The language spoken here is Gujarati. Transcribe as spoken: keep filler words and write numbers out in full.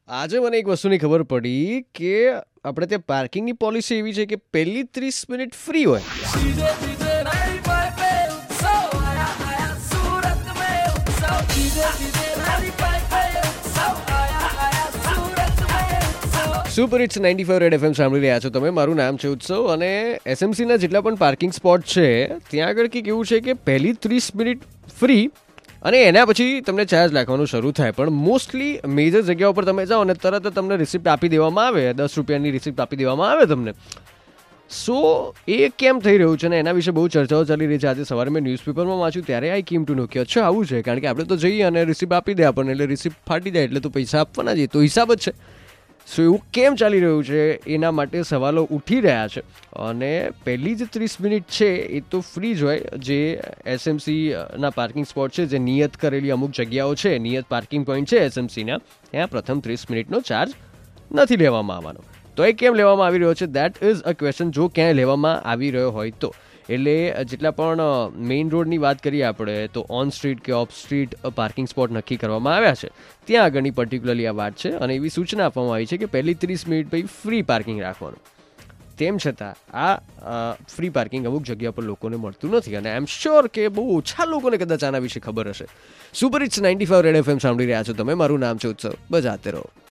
આજે મને એક વસ્તુની ખબર પડી કે આપણે ત્યાં પાર્કિંગની પોલિસી એવી છે કે પહેલી ત્રીસ મિનિટ ફ્રી હોય. સીધે સીધે હરીફાઈ पे उत्सव आया आया सूरत में उत्सव સીધે સીધે હરીફાઈ पे उत्सव आया आया सूरत में उत्सव. Super hits ninety five red FM સાંભળી રહ્યા છો તમે. મારું નામ છે ઉત્સવ અને એસએમસીના જેટલા પણ પાર્કિંગ સ્પોટ છે ત્યાં આગળ કંઈક એવું છે કે પહેલી ત્રીસ મિનિટ ફ્રી અને એના પછી તમને ચાર્જ નાખવાનું શરૂ થાય. પણ મોસ્ટલી મેજર જગ્યાઓ પર તમે જાઓ અને તરત જ તમને રિસિપ્ટ આપી દેવામાં આવે, દસ રૂપિયાની રિસિપ્ટ આપી દેવામાં આવે તમને. સો એ કેમ થઈ રહ્યું છે ને એના વિશે બહુ ચર્ચાઓ ચાલી રહી છે. આજે સવારે મેં ન્યૂઝપેપરમાં વાંચ્યું ત્યારે આઈ કેમ ટુ નો કે અચ્છા આવું છે. કારણ કે આપણે તો જઈએ અને રિસિપ્ટ આપી દે આપણને, એટલે રિસિપ્ટ ફાટી જાય એટલે તો પૈસા આપવાના જ, તો હિસાબ જ છે. સો એવું કેમ ચાલી રહ્યું છે એના માટે સવાલો ઉઠી રહ્યા છે. અને પહેલી જ ત્રીસ મિનિટ છે એ તો ફ્રી જ હોય. જે એસએમસીના પાર્કિંગ સ્પોટ છે, જે નિયત કરેલી અમુક જગ્યાઓ છે, નિયત પાર્કિંગ પોઈન્ટ છે એસએમસીના, ત્યાં પ્રથમ ત્રીસ મિનિટનો ચાર્જ નથી લેવામાં આવવાનો. તો એ કેમ લેવામાં આવી રહ્યો છે, દેટ ઇઝ અ ક્વેશ્ચન. જો ક્યાંય લેવામાં આવી રહ્યો હોય તો, એટલે જેટલા પણ મેઇન રોડની વાત કરીએ આપણે તો ઓન સ્ટ્રીટ કે ઓફ સ્ટ્રીટ પાર્કિંગ સ્પોટ નક્કી કરવામાં આવ્યા છે ત્યાં આગળની પર્ટિક્યુલરલી આ વાત છે. અને એવી સૂચના આપવામાં આવી છે કે પહેલી ત્રીસ મિનિટ પછી ફ્રી પાર્કિંગ રાખવાનું. તેમ છતાં આ ફ્રી પાર્કિંગ અમુક જગ્યા પર લોકોને મળતું નથી અને આઈ એમ શ્યોર કે બહુ ઓછા લોકોને કદાચ આના વિશે ખબર હશે. Super hits ninety five red FM સાંભળી રહ્યા છો તમે. મારું નામ છે ઉત્સવ. બજાતે રહો.